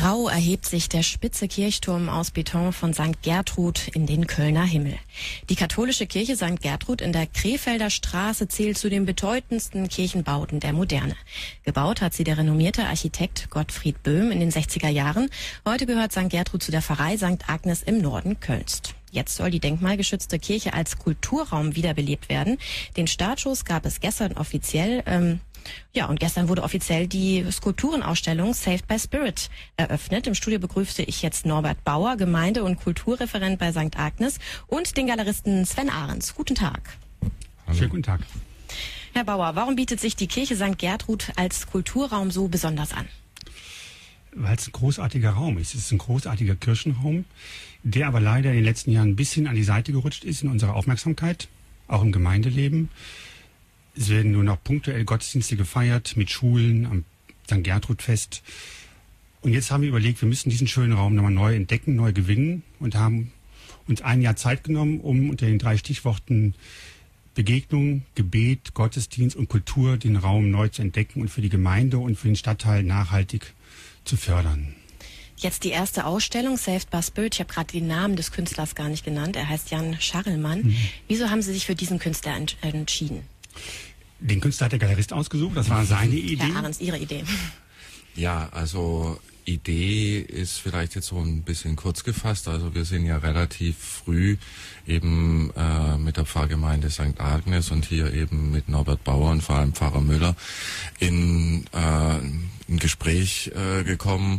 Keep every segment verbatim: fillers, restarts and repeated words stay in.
Grau erhebt sich der spitze Kirchturm aus Beton von Sankt Gertrud in den Kölner Himmel. Die katholische Kirche Sankt Gertrud in der Krefelder Straße zählt zu den bedeutendsten Kirchenbauten der Moderne. Gebaut hat sie der renommierte Architekt Gottfried Böhm in den sechziger Jahren. Heute gehört Sankt Gertrud zu der Pfarrei Sankt Agnes im Norden Kölns. Jetzt soll die denkmalgeschützte Kirche als Kulturraum wiederbelebt werden. Den Startschuss gab es gestern offiziell. Ähm, ja, und gestern wurde offiziell die Skulpturenausstellung Saved by Spirit eröffnet. Im Studio begrüße ich jetzt Norbert Bauer, Gemeinde- und Kulturreferent bei Sankt Agnes, und den Galeristen Sven Ahrens. Guten Tag. Hallo. Schönen guten Tag. Herr Bauer, warum bietet sich die Kirche Sankt Gertrud als Kulturraum so besonders an? Weil es ein großartiger Raum ist. Es ist ein großartiger Kirchenraum, der aber leider in den letzten Jahren ein bisschen an die Seite gerutscht ist in unserer Aufmerksamkeit, auch im Gemeindeleben. Es werden nur noch punktuell Gottesdienste gefeiert mit Schulen am Sankt Gertrud-Fest. Und jetzt haben wir überlegt, wir müssen diesen schönen Raum nochmal neu entdecken, neu gewinnen, und haben uns ein Jahr Zeit genommen, um unter den drei Stichworten Begegnung, Gebet, Gottesdienst und Kultur den Raum neu zu entdecken und für die Gemeinde und für den Stadtteil nachhaltig zu fördern. Jetzt die erste Ausstellung, Saved by Spirit. Ich habe gerade den Namen des Künstlers gar nicht genannt. Er heißt Jan Scharrelmann. Mhm. Wieso haben Sie sich für diesen Künstler ent entschieden? Den Künstler hat der Galerist ausgesucht. Das war seine Idee. Herr Ahrens, Ihre Idee. Ja, also Idee ist vielleicht jetzt so ein bisschen kurz gefasst. Also wir sind ja relativ früh eben äh, mit der Pfarrgemeinde Sankt Agnes und hier eben mit Norbert Bauer und vor allem Pfarrer Müller in äh, ein Gespräch äh, gekommen.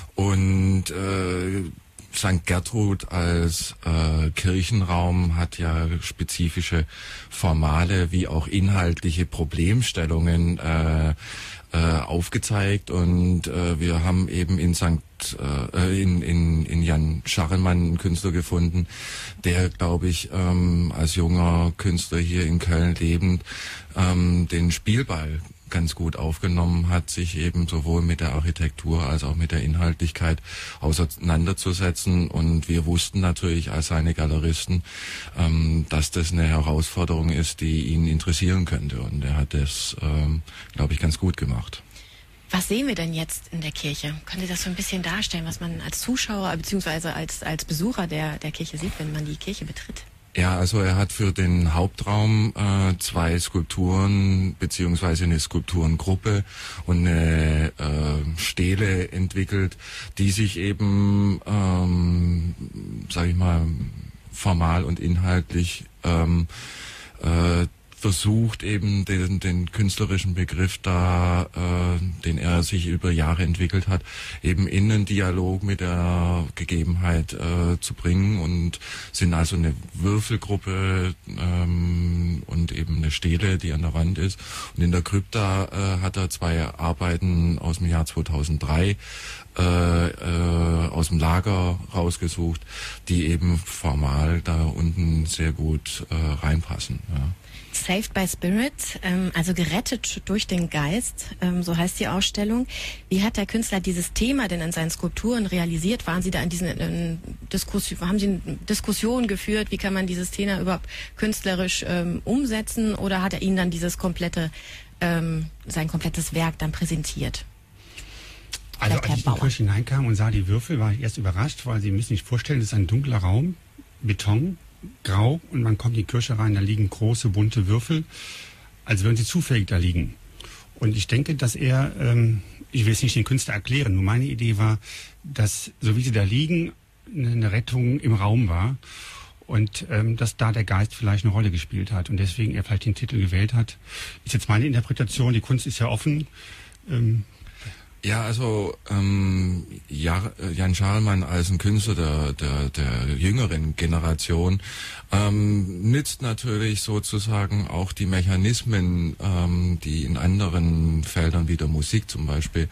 Und äh, Sankt Gertrud als äh, Kirchenraum hat ja spezifische formale wie auch inhaltliche Problemstellungen äh, äh, aufgezeigt, und äh, wir haben eben in Sankt äh, in, in, in Jan Scharrelmann einen Künstler gefunden, der, glaube ich, ähm, als junger Künstler hier in Köln lebend ähm, den Spielball ganz gut aufgenommen hat, sich eben sowohl mit der Architektur als auch mit der Inhaltlichkeit auseinanderzusetzen. Und wir wussten natürlich als seine Galeristen, ähm, dass das eine Herausforderung ist, die ihn interessieren könnte. Und er hat das, ähm, glaube ich, ganz gut gemacht. Was sehen wir denn jetzt in der Kirche? Können Sie das so ein bisschen darstellen, was man als Zuschauer bzw. als, als Besucher der, der Kirche sieht, wenn man die Kirche betritt? Ja, also er hat für den Hauptraum äh, zwei Skulpturen beziehungsweise eine Skulpturengruppe und eine äh, Stele entwickelt, die sich eben, ähm, sage ich mal, formal und inhaltlich ähm, äh, versucht, eben den, den künstlerischen Begriff da, äh, den er sich über Jahre entwickelt hat, eben in einen Dialog mit der Gegebenheit äh, zu bringen, und sind also eine Würfelgruppe ähm, und eben eine Stele, die an der Wand ist. Und in der Krypta äh, hat er zwei Arbeiten aus dem Jahr zweitausenddrei Äh, äh, aus dem Lager rausgesucht, die eben formal da unten sehr gut äh, reinpassen. Ja. Saved by Spirit, ähm, also gerettet durch den Geist, ähm, so heißt die Ausstellung. Wie hat der Künstler dieses Thema denn in seinen Skulpturen realisiert? Waren Sie da in diesen in Diskussion, haben Sie Diskussionen geführt? Wie kann man dieses Thema überhaupt künstlerisch ähm, umsetzen? Oder hat er Ihnen dann dieses komplette, ähm, sein komplettes Werk dann präsentiert? Also als ich in die Kirche hineinkam und sah die Würfel, war ich erst überrascht, weil Sie müssen sich vorstellen, das ist ein dunkler Raum, Beton, grau, und man kommt in die Kirche rein, da liegen große, bunte Würfel, als würden sie zufällig da liegen. Und ich denke, dass er, ähm, ich will es nicht den Künstler erklären, nur meine Idee war, dass, so wie sie da liegen, eine Rettung im Raum war, und ähm, dass da der Geist vielleicht eine Rolle gespielt hat und deswegen er vielleicht den Titel gewählt hat. Ist jetzt meine Interpretation, die Kunst ist ja offen. Ähm, Ja, also ähm, ja, Jan Scharrelmann als ein Künstler der, der, der jüngeren Generation ähm, nützt natürlich sozusagen auch die Mechanismen, ähm, die in anderen Feldern wie der Musik zum Beispiel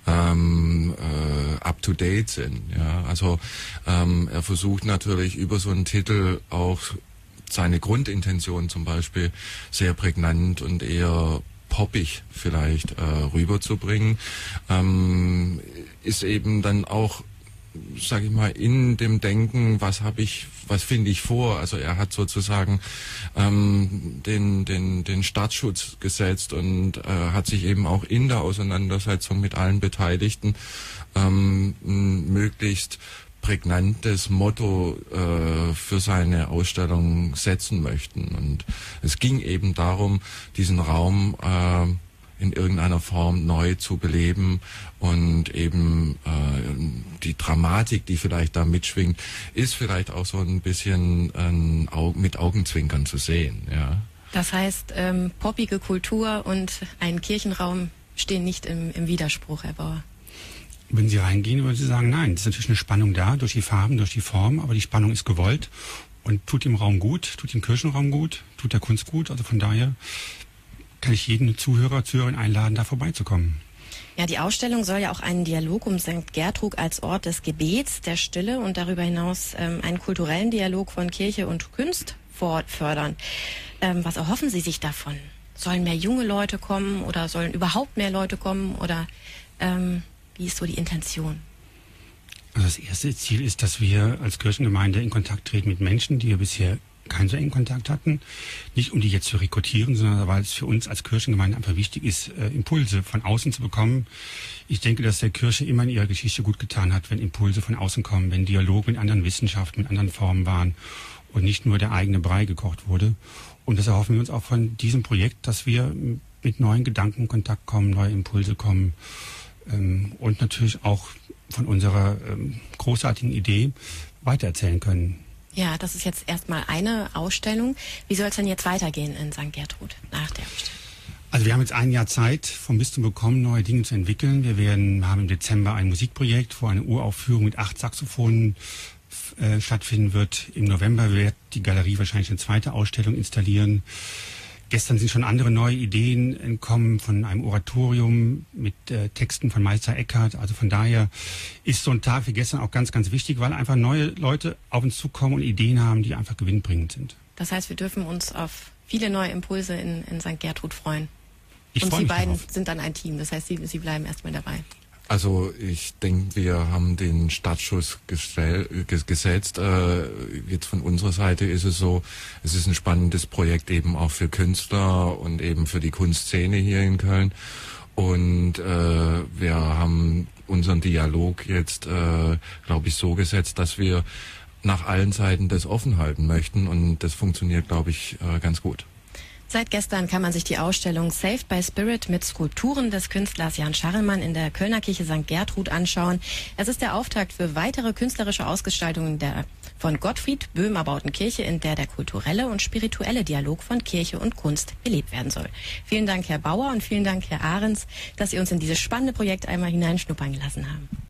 ähm, äh, up-to-date sind. Ja, also ähm, er versucht natürlich über so einen Titel auch seine Grundintention zum Beispiel sehr prägnant und eher poppig vielleicht äh, rüberzubringen, ähm, ist eben dann auch, sage ich mal, in dem Denken, was habe ich was finde ich vor? Also er hat sozusagen ähm, den, den, den Startschutz gesetzt und äh, hat sich eben auch in der Auseinandersetzung mit allen Beteiligten ähm, ein möglichst prägnantes Motto äh, für seine Ausstellung setzen möchten. Und es ging eben darum, diesen Raum äh, in irgendeiner Form neu zu beleben und eben äh, die Dramatik, die vielleicht da mitschwingt, ist vielleicht auch so ein bisschen äh, Au- mit Augenzwinkern zu sehen. Ja. Das heißt, ähm, poppige Kultur und ein Kirchenraum stehen nicht im, im Widerspruch, Herr Bauer. Wenn Sie reingehen, würden Sie sagen, nein, es ist natürlich eine Spannung da, durch die Farben, durch die Form, aber die Spannung ist gewollt und tut dem Raum gut, tut dem Kirchenraum gut, tut der Kunst gut. Also von daher kann ich jeden Zuhörer, Zuhörerin einladen, da vorbeizukommen. Ja, die Ausstellung soll ja auch einen Dialog um Sankt Gertrud als Ort des Gebets, der Stille und darüber hinaus ähm, einen kulturellen Dialog von Kirche und Kunst fördern. Ähm, was erhoffen Sie sich davon? Sollen mehr junge Leute kommen oder sollen überhaupt mehr Leute kommen oder ähm, wie ist so die Intention? Also das erste Ziel ist, dass wir als Kirchengemeinde in Kontakt treten mit Menschen, die wir bisher keinen so engen Kontakt hatten. Nicht um die jetzt zu rekrutieren, sondern weil es für uns als Kirchengemeinde einfach wichtig ist, äh, Impulse von außen zu bekommen. Ich denke, dass der Kirche immer in ihrer Geschichte gut getan hat, wenn Impulse von außen kommen, wenn Dialog mit anderen Wissenschaften, mit anderen Formen waren und nicht nur der eigene Brei gekocht wurde. Und das erhoffen wir uns auch von diesem Projekt, dass wir mit neuen Gedanken in Kontakt kommen, neue Impulse kommen. Und natürlich auch von unserer ähm, großartigen Idee weitererzählen können. Ja, das ist jetzt erstmal eine Ausstellung. Wie soll es denn jetzt weitergehen in Sankt Gertrud nach der Ausstellung? Also wir haben jetzt ein Jahr Zeit vom Bistum bekommen, neue Dinge zu entwickeln. Wir werden haben im Dezember ein Musikprojekt, wo eine Uraufführung mit acht Saxophonen äh, stattfinden wird. Im November wird die Galerie wahrscheinlich eine zweite Ausstellung installieren. Gestern sind schon andere neue Ideen entkommen von einem Oratorium mit äh, Texten von Meister Eckhart. Also von daher ist so ein Tag wie gestern auch ganz, ganz wichtig, weil einfach neue Leute auf uns zukommen und Ideen haben, die einfach gewinnbringend sind. Das heißt, wir dürfen uns auf viele neue Impulse in, in Sankt Gertrud freuen. Ich und freu Sie mich beiden darauf. sind dann ein Team. Das heißt, Sie, Sie bleiben erstmal dabei. Also ich denke, wir haben den Startschuss gestell, ges, gesetzt. Äh, jetzt von unserer Seite ist es so, es ist ein spannendes Projekt eben auch für Künstler und eben für die Kunstszene hier in Köln. Und äh, wir haben unseren Dialog jetzt, äh, glaube ich, so gesetzt, dass wir nach allen Seiten das offen halten möchten. Und das funktioniert, glaube ich, äh, ganz gut. Seit gestern kann man sich die Ausstellung Saved by Spirit mit Skulpturen des Künstlers Jan Scharrelmann in der Kölner Kirche Sankt Gertrud anschauen. Es ist der Auftakt für weitere künstlerische Ausgestaltungen der von Gottfried Böhm erbauten Kirche, in der der kulturelle und spirituelle Dialog von Kirche und Kunst belebt werden soll. Vielen Dank, Herr Bauer, und vielen Dank, Herr Ahrens, dass Sie uns in dieses spannende Projekt einmal hineinschnuppern gelassen haben.